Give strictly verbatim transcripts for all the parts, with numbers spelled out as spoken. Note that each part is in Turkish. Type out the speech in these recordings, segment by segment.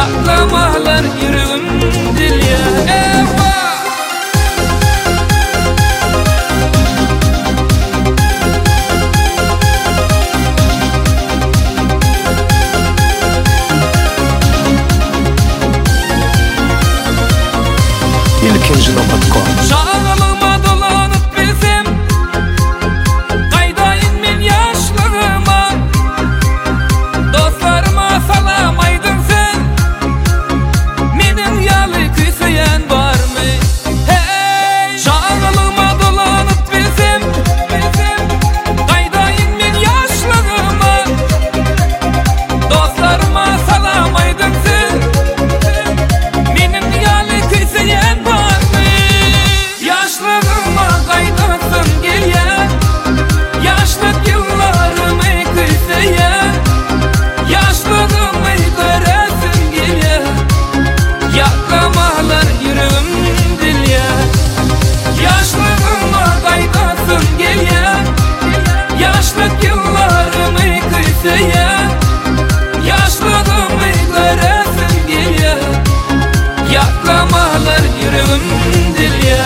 Yaklamalar yüreğim dilye. Eyvah! İlkinci nokta com. Şağlıma dolanıp bilsem kaydayın men yaşlığıma, dostlarıma salamaydın sen, menin yalı küseyen var mı? Hey! Şağlıma dolanıp bilsem kaydayın men yaşlığıma, dostlarıma salamaydın sen, menin yalı küseyen var mı? Yaşlığıma kaydasın gelye, yaşlık yıllarımı kıseye, yaşlığımı göresin gelye, yaklamalar yüreğim dilye. Yaşlığıma kaydasın gelye, yaşlık yıllarımı kıseye, yaşlığımı göresin gelye, yaklamalar yüreğim dilye.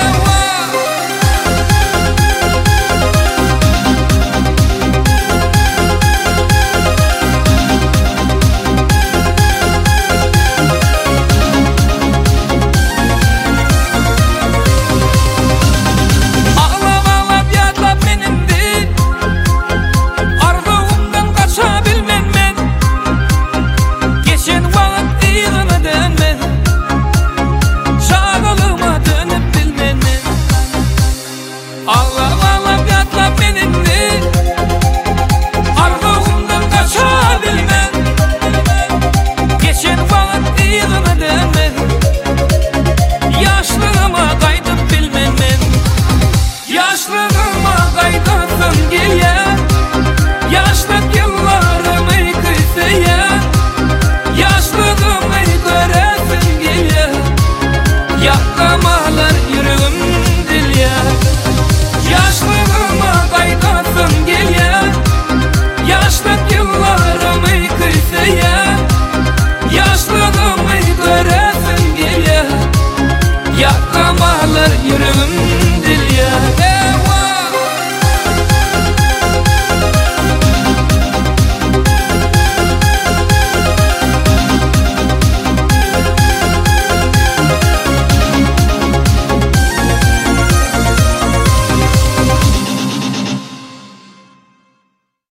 Yaşlığıma kaydasın gelye, yaşlık yıllarımı kıseye, yaşlığımı göresin gelye, yaklamalar yüreğim dilye. Yaşlığıma kaydasın gelye, yaşlık yıllarımı kıseye, yaşlığımı